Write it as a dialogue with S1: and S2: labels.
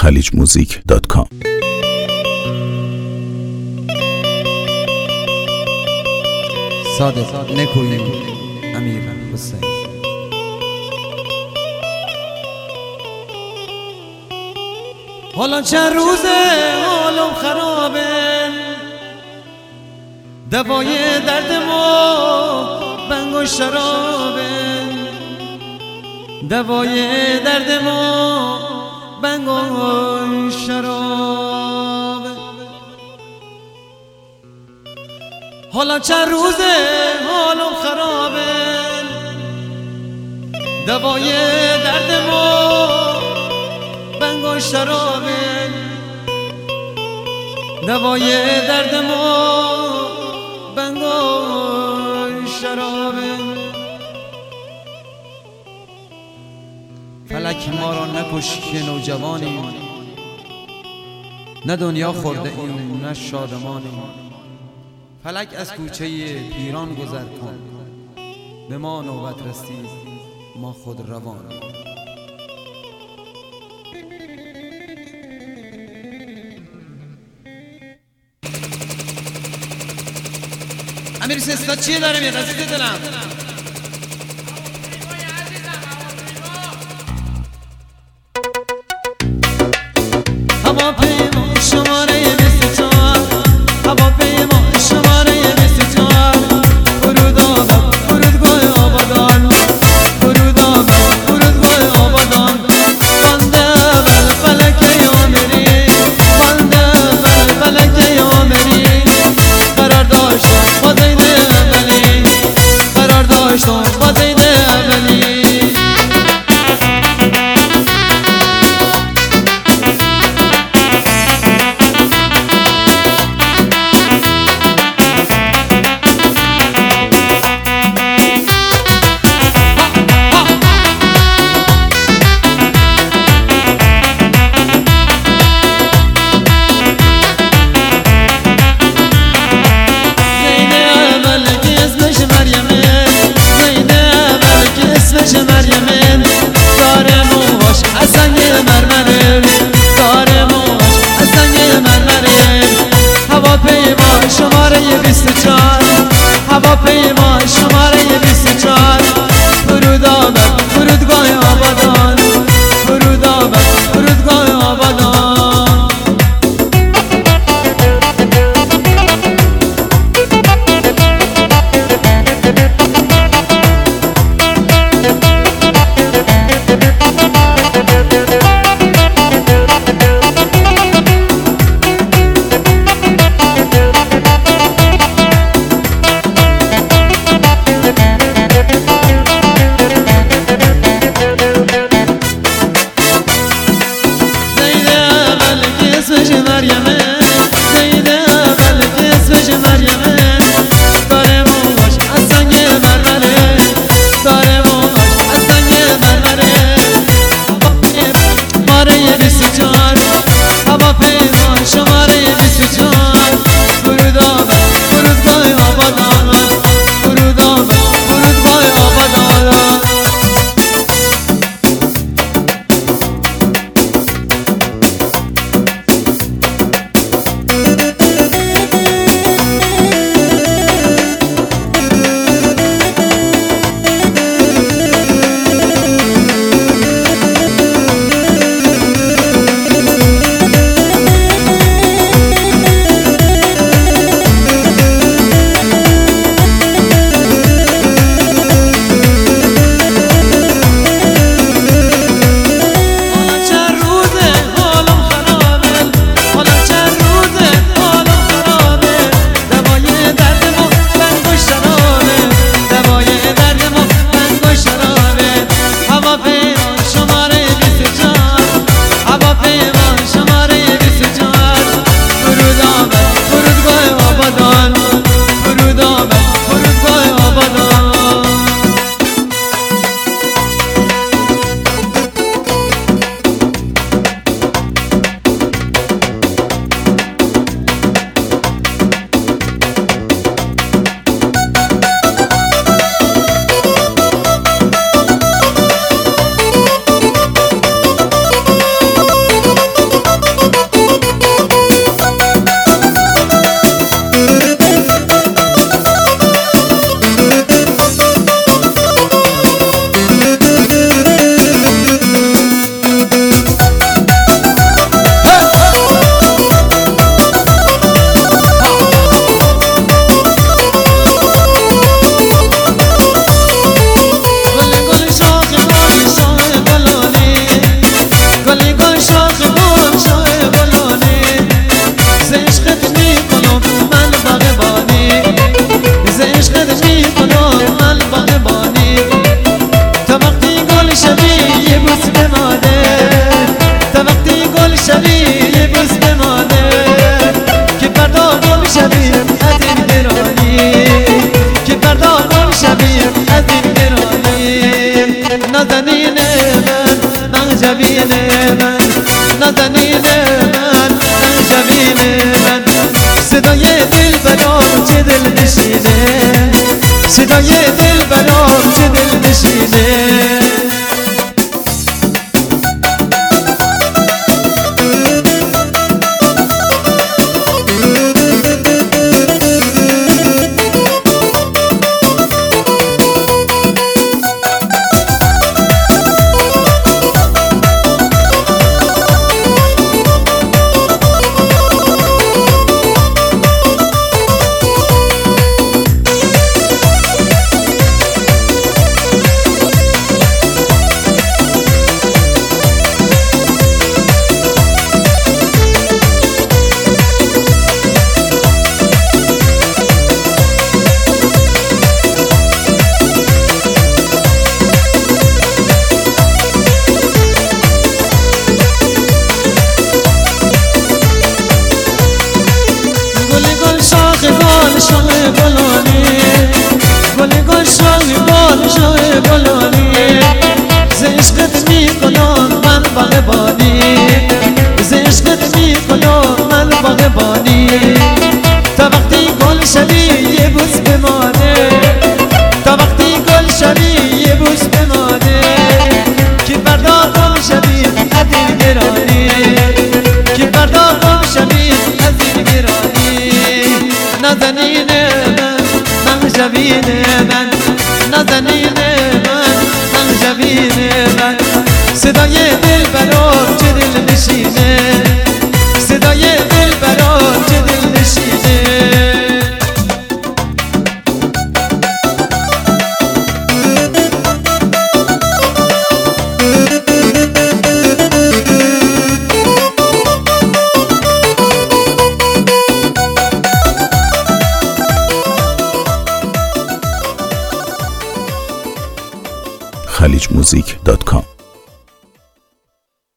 S1: خلیجmusic.com.
S2: صادق نکوی امیر حسین. حالا چند روزه حالم خرابه، دوای درد ما بنگ و شرابه، دوای درد ما بنگ و شرابه. حالا چند روزه حالم خرابه، دوای درد ما بنگ و شرابه، دوای درد ما بنگ و شرابه. فلک ما را نکش که نوجوانیم، نه دنیا خورده ایم نه شادمانیم. فلک از کوچه پیران گذر کن، به ما نوبت رسید ما خود روانیم. امیر سستا چیه داره میاد عزیز دلم؟ هواپیما شماره 24، هواپیما شماره 24، فرود آمد فرودگاه آبادان، فرود آمد فرودگاه آبادان. بنده اول فلک آمری، بنده اول فلک آمری، قرار داشتم با زید اولی، قرار داشتم با زید اولی. مریم داره موهاش از سنگ مرمره، داره موهاش از سنگ مرمره. هواپیما شماره 24، هواپیما شماره 24، فرود آمد فرودگاه آبادان، فرود آمد فرودگاه آبادان. مریمه زید اول که اسمش مریمه، داره موهاش از سنگ مرمره، داره موهاش از سنگ مرمره. شماره 24، هواپیما شماره 24، فرود آمد فرودگاه آبادان، فرود آمد فرودگاه آبادان.
S1: شویم از این گرانی که فردا گم شویم از این گرانی نازنین من جبین من نازنین من جبین من صدای دل برام چه دل نشینه صدای دل برام چه دل نشینه گل شاخ گلانی ز عشقت میکنم من باغبانی ز عشقت میکنم من باغبانی تا وقتی گل شوی یه بوس بمانه تا وقتی گل شوی یه بوس بمانه که فردا گم شوی از این گرانی که فردا گم شوی از این گرانی نازنین من جبین من نازنین من جبین من صدای دل برام چه دل نشینه صدای دل برام چه دل نشینه
S3: khalijmusic.com